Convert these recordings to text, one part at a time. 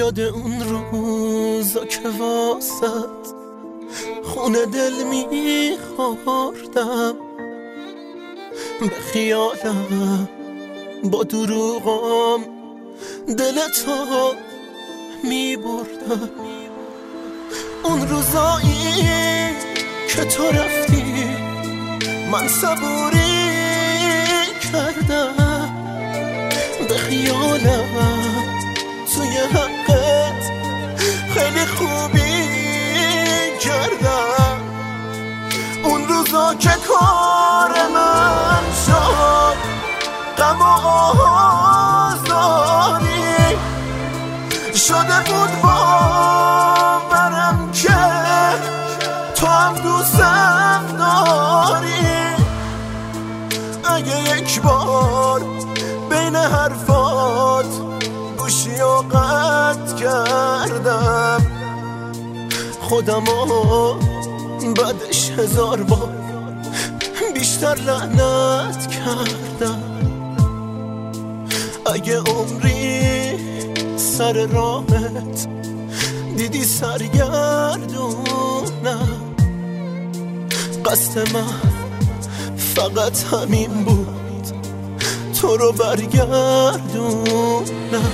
یاد اون روزا که واسد خونه دل میخوردم، به خیالم با دروغم دلتو میبردم. اون روزایی که تو رفتی من صبوری کردم، به خیالم توی حقت خیلی خوبی کردم. اون روزا که کار من شد غم و آزاری شده بود، باورم که تو هم دوستم داری. اگه یک بار بین حرفات گوشی و قطع کردم، خودمو بعدش 1000 بار بیشتر لعنت کردم. اگه عمری سر راهت دیدی سرگردونم، قصد من فقط همین بود، تو رو برگردونم.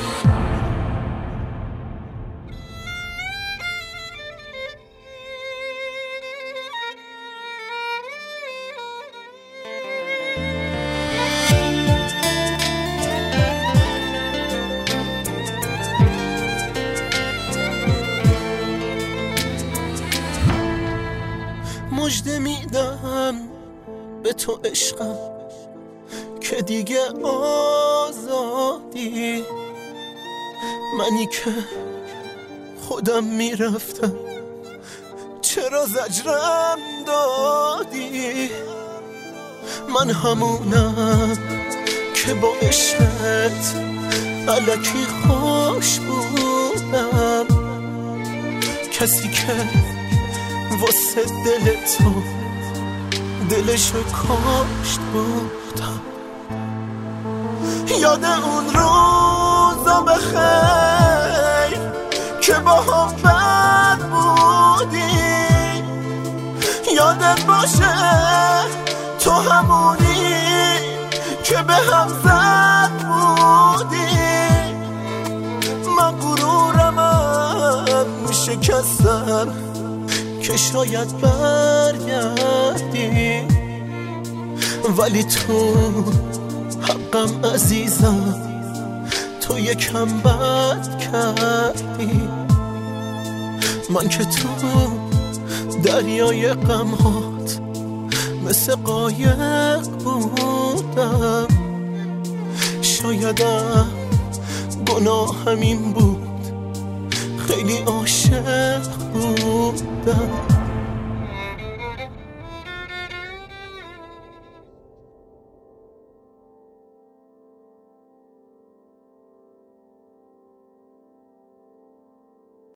مژده میدم به تو عشقم که دیگه آزادی، منی که خودم میرفتم چرا زجرم دادی. من همونم که با عشقت الکی خوش بودم، کسی که واسه دل تو دلشو کاشت بودم. یاد اون روزا بخیر که با هم بد بودی، یادت باشه تو همونی که به هم زد بودی. من غرورم شکستم که شاید برگردی، ولی تو حقم عزیزم تو یکم بد کردی. من که تو دریای غمهات مثل قایق بودم، شایدم گناه همین بود، خیلی عاشق بودم.